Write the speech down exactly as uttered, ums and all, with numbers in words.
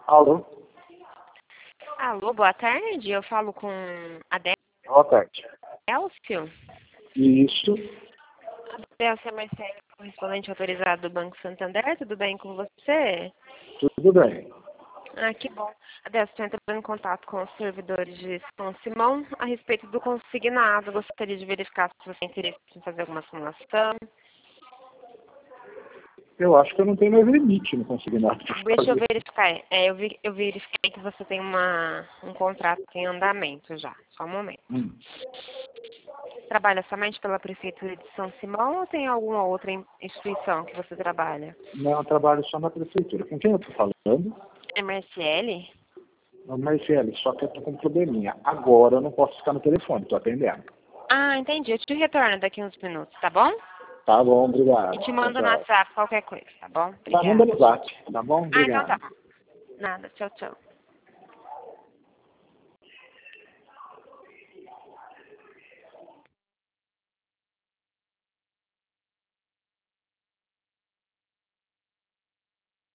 Alô? Alô, boa tarde. Eu falo com a Boa tarde. Delcio. Isso. Delcio é Marcelo, correspondente autorizado do Banco Santander. Tudo bem com você? Tudo bem. Ah, que bom. A Delcio está entrando em contato com os servidores de São Simão a respeito do consignado. Gostaria de verificar se você tem interesse em fazer alguma simulação. Eu acho que eu não tenho mais limite no consignado. Deixa eu verificar. É, eu, vi, eu verifiquei que você tem uma, um contrato em andamento já. Só um momento. Hum. Trabalha somente pela Prefeitura de São Simão ou tem alguma outra instituição que você trabalha? Não, eu trabalho só na prefeitura. Com quem eu estou falando? M S L? Não, Marcelo, só que eu estou com um probleminha. Agora eu não posso ficar no telefone, estou atendendo. Ah, entendi. Eu te retorno daqui uns minutos, tá bom? Tá bom, obrigado. E te mando Tchau, no tchau. WhatsApp qualquer coisa, tá bom? Tá, Obrigada. manda no zap, tá bom? Ah, então Obrigado. tá. Nada. Tchau, tchau.